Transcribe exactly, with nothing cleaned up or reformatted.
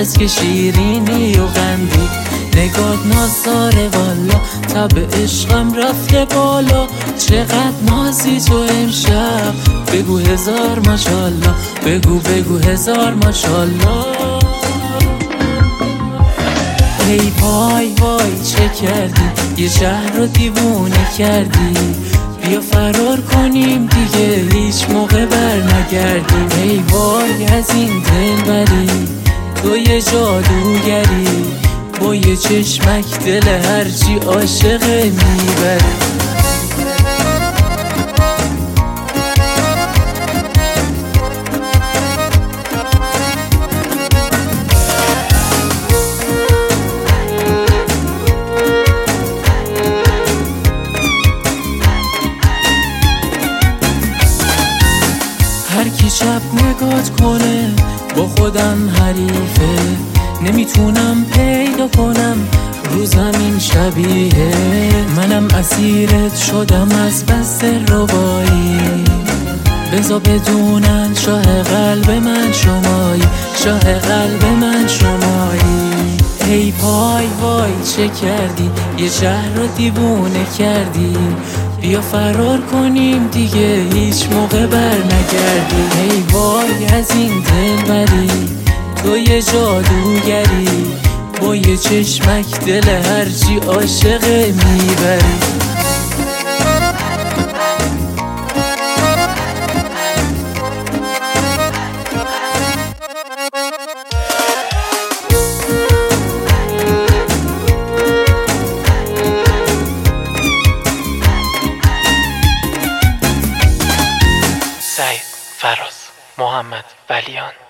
بس که شیرینی و قندی، نگات نازاره والا، تب عشقم رفته بالا. چقدر نازی تو امشب، بگو هزار ماشالله، بگو بگو هزار ماشالله. ای وای وای چه کردی، یه شهر رو دیوونه کردی، بیا فرار کنیم دیگه هیچ موقع بر نگردیم. ای وای از این دلبری، تو یه جادوگری، با یه چشمک دل هرچی عاشقه میبری. هر کی شب نگات کنه با خودم حریفه، نمیتونم پیدا کنم رو زمین شبیه. منم اسیرت شدم از بس ربایی، بذار بدونن شاه قلب من شمایی، شاه قلب من شمایی. ای پای وای چه کردی، یه شهر رو دیوونه کردی، بیا فرار کنیم دیگه هیچ موقع بر نگردی. ای وای از این دلبری، تو یه جادوگری، با یه چشمک دل هرچی عاشقه میبری. سعید فراز محمد ولیان.